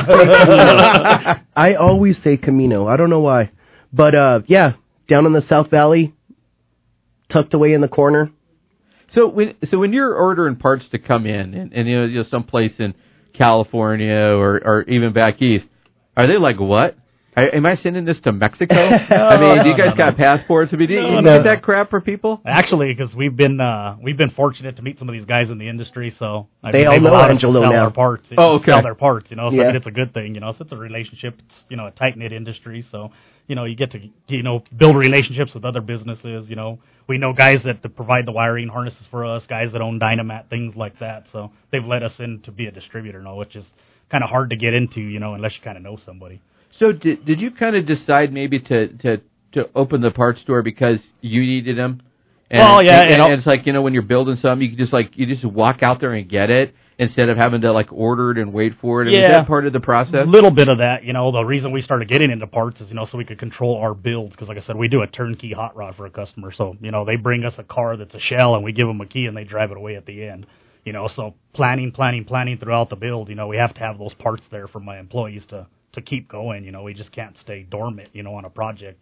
that. I always say Camino. I don't know why. But, down in the South Valley, tucked away in the corner. So when you're ordering parts to come in, and someplace in California or even back east, are they like, what? Am I sending this to Mexico? Do you guys got passports? Do you get that crap for people? Actually, because we've been fortunate to meet some of these guys in the industry, so they all know Angelo now. Their parts, sell their parts, So it's a good thing, So it's a relationship. It's a tight knit industry, so you get to build relationships with other businesses. We know guys that provide the wiring harnesses for us, guys that own Dynamat, things like that. So they've let us in to be a distributor, which is kind of hard to get into, unless you kind of know somebody. So did you kind of decide maybe to open the parts store because you needed them? And it's like, when you're building something, you just walk out there and get it. instead of having to like order it and wait for it? I mean, is that part of the process? A little bit of that. The reason we started getting into parts is, so we could control our builds. Because like I said, we do a turnkey hot rod for a customer. So, they bring us a car that's a shell and we give them a key and they drive it away at the end. So planning throughout the build, we have to have those parts there for my employees to keep going. We just can't stay dormant, on a project,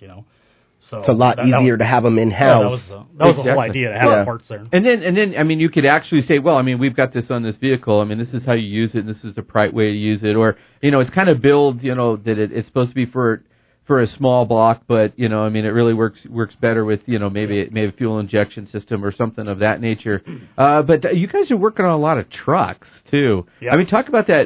So it's a lot easier to have them in-house. That was the whole idea, to have the parts there. And then, I mean, you could actually say, well, I mean, we've got this on this vehicle. I mean, this is how you use it, and this is the right way to use it. Or, it's kind of billed, that it's supposed to be for a small block, but, I mean, it really works better with, maybe a fuel injection system or something of that nature. But you guys are working on a lot of trucks, too. Yep. I mean, talk about that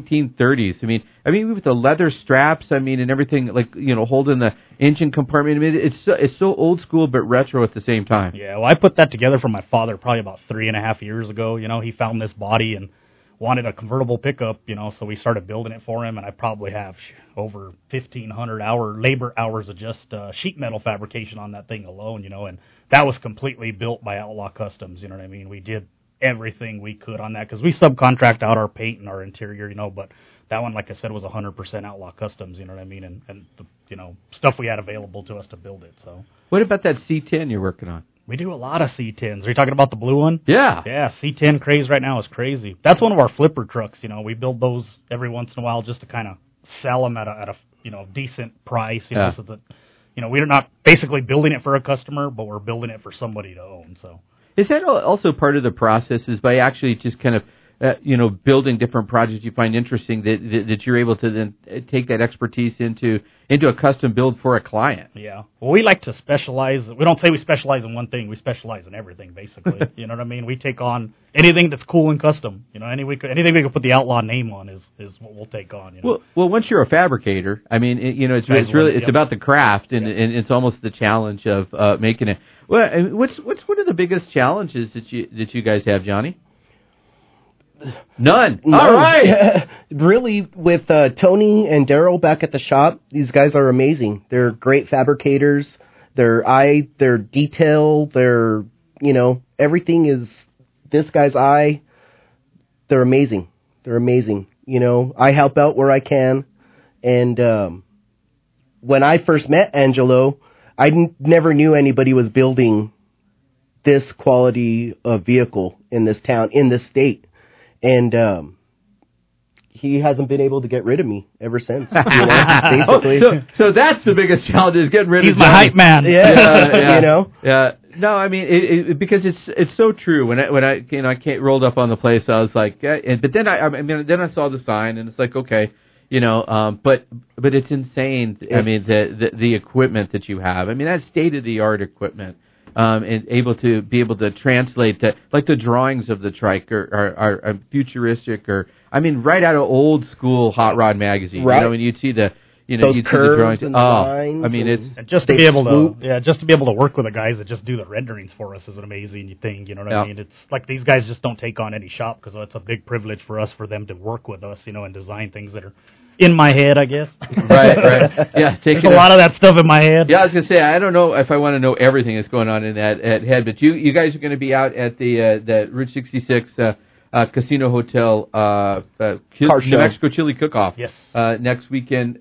1930s. I mean, with the leather straps, and everything, like, holding the engine compartment. I mean, it's so old school but retro at the same time. Yeah, well, I put that together for my father probably about 3.5 years ago. He found this body and wanted a convertible pickup, so we started building it for him, and I probably have over 1,500 labor hours of just sheet metal fabrication on that thing alone, and that was completely built by Outlaw Customs, you know what I mean? We did everything we could on that, because we subcontract out our paint and our interior, but that one, like I said, was 100% Outlaw Customs, you know what I mean, and the, stuff we had available to us to build it, so. What about that C10 you're working on? We do a lot of C10s. Are you talking about the blue one? Yeah. Yeah, C10 craze right now is crazy. That's one of our flipper trucks, We build those every once in a while just to kind of sell them at a decent price, so that, we're not basically building it for a customer, but we're building it for somebody to own, so. Is that also part of the process, is by actually just kind of, building different projects you find interesting, that you're able to then take that expertise into a custom build for a client? Yeah. Well, we like to specialize. We don't say we specialize in one thing. We specialize in everything, basically. You know what I mean? We take on anything that's cool and custom. Anything we can put the Outlaw name on is what we'll take on. Well, once you're a fabricator, I mean, it's about the craft, and it's almost the challenge of making it. Well, what's one of the biggest challenges that you guys have, Johnny? None. All right. Really, with Tony and Daryl back at the shop, these guys are amazing. They're great fabricators. Their detail, everything is this guy's eye. They're amazing. I help out where I can. And when I first met Angelo, I never knew anybody was building this quality of vehicle in this town, in this state. And he hasn't been able to get rid of me ever since. Basically. So that's the biggest challenge, is getting rid of. He's my hype man. Yeah. Yeah. No, I mean, because it's so true. When I rolled up on the place, I was like, but then I saw the sign, and it's like, okay, but it's insane. I mean, the equipment that you have. I mean, that's state of the art equipment. And able to translate that, like the drawings of the trike are futuristic, or right out of old school hot rod magazine. Right. When you'd see the those you'd curves see the drawings. and the lines. And just to be able to work with the guys that just do the renderings for us is an amazing thing. You know what I mean? It's like these guys just don't take on any shop, because it's a big privilege for us, for them to work with us, and design things that are in my head, I guess. Right. Yeah, there's a lot of that stuff in my head. Yeah, I was gonna say, I don't know if I want to know everything that's going on in that head, but you guys are going to be out at the Route 66 Casino Hotel New Mexico Chili Cook-Off. Yes. Next weekend.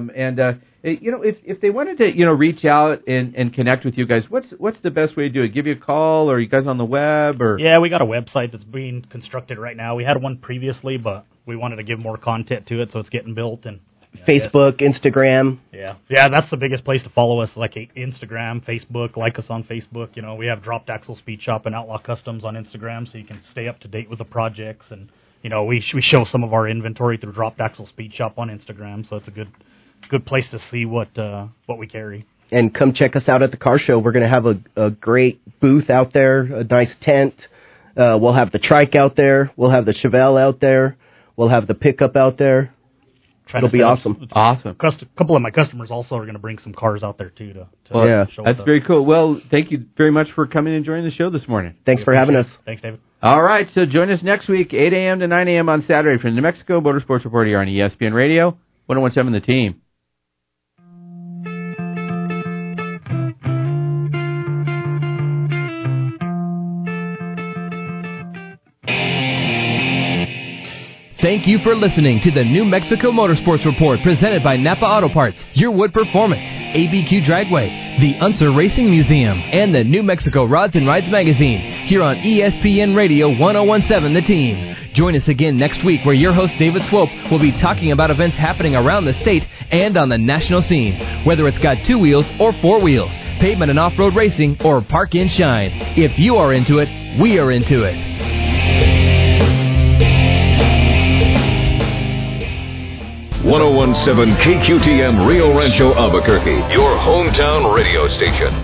If they wanted to reach out and connect with you guys, what's the best way to do it? Give you a call, or are you guys on the web? Or yeah, we got a website that's being constructed right now. We had one previously, but we wanted to give more content to it, so it's getting built. And Facebook, Instagram. Yeah, that's the biggest place to follow us, like Instagram, Facebook. Like us on Facebook. We have Dropped Axle Speed Shop and Outlaw Customs on Instagram, so you can stay up to date with the projects. And we show some of our inventory through Dropped Axle Speed Shop on Instagram, so it's a good place to see what we carry. And come check us out at the car show. We're going to have a great booth out there, a nice tent. We'll have the trike out there. We'll have the Chevelle out there. We'll have the pickup out there. It'll be awesome. Awesome. A couple of my customers also are going to bring some cars out there, too. Show that's very cool. Well, thank you very much for coming and joining the show this morning. Thanks for having us. Thanks, David. All right, so join us next week, 8 a.m. to 9 a.m. on Saturday for the New Mexico Motorsports Report here on ESPN Radio, 101.7 The Team. Thank you for listening to the New Mexico Motorsports Report presented by Napa Auto Parts, Your Wood Performance, ABQ Dragway, the Unser Racing Museum, and the New Mexico Rods and Rides Magazine, here on ESPN Radio 1017 The Team. Join us again next week where your host David Swope will be talking about events happening around the state and on the national scene, whether it's got 2 wheels or 4 wheels, pavement and off-road racing, or park and shine. If you are into it, we are into it. 1017 KQTM Rio Rancho Albuquerque, your hometown radio station.